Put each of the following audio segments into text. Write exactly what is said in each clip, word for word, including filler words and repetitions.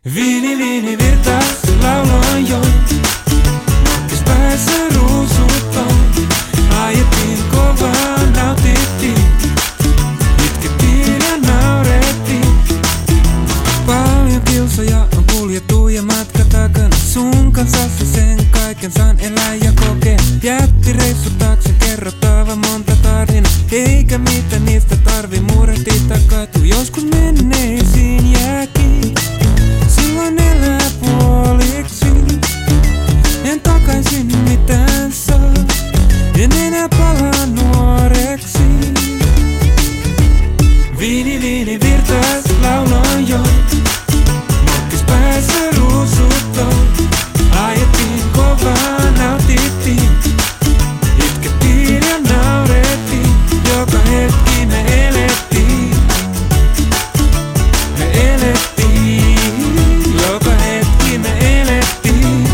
Viini, viini virtas, lauloin jo. Nokkis päässä ruusut on. Ajettiin kovaa, nautittiin. Itkettiin ja naurettiin. Paljon kilsoja on kuljettu ja matka takana. Sun kanssasi sen kaiken saan elää ja kokea. Jättireissu taakse kerrottava monta tarinaa. Eikä mitään niistä tarvi murehtia takaitu. Joskus menneisiin jääkin. Silloin elää puoliksi. En takaisin mitään saa. En enää palaa nuoreksi. Viini, viini virtas, lauloin jo. Nokkis päässä ruusut on. Ajettiin kovaa, nautittiin. Itkettiin ja naurettiin. Joka hetki me elettiin. Me elettiin. Joka hetki me elettiin.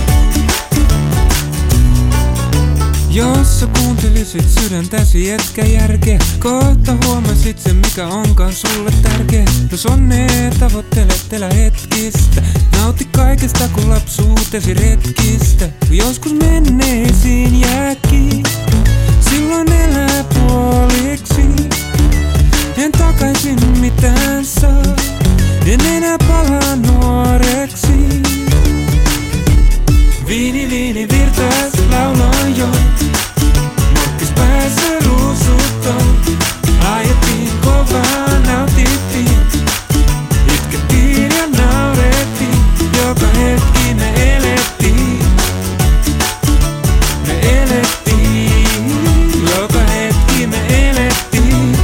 Jos sä kuuntelisit sydäntäsi etkä järkeä, kohta huomasit sen mikä onkaan sulle tärkeä. Jos onnea tavoittelet, elä hetkistä. Nauti kaikesta kun lapsuutesi retkistä. Joskus menneisiin jääkin. Silloin elää puoliksi. En takaisin mitään saa. En enää palaa nuoreksi. Viini, viini virtas, lauloin jo. Nokkis päässä ruusut on. Ajettiin kovaa, nautittiin. Itkettiin ja naurettiin. Joka hetki me elettiin. Me elettiin. Joka hetki me elettiin.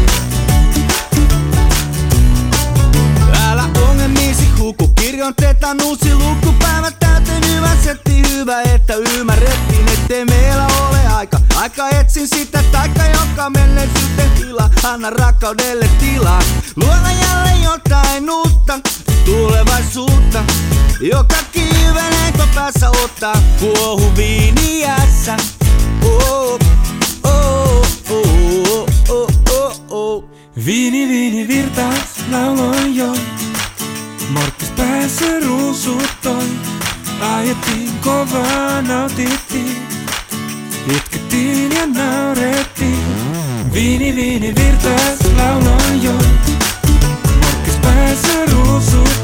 Älä ongelmiisi huku, kirjoitetaan uusi luku. Päivät täyteen hyvä setti, hyvä että ymmärrettiin, ettei meillä ole aika. Aika etsin sitä taika, joka menneisyyteen tilaa. Anna rakkaudelle tilaa. Luoda jälleen jotain uutta, tulevaisuutta. Joka kiven heikko päässä ottaa. Kuohu viiniässä. Oh, oh, oh, oh, oh, oh. Viini, viini virtas, lauloin jo. Morkkis päässä ruusut on. Ajettiin kovaa, nautittiin. Itkettiin ja naurettiin. Viini, viini virtas, lauloin jo. Morkkis päässä ruusut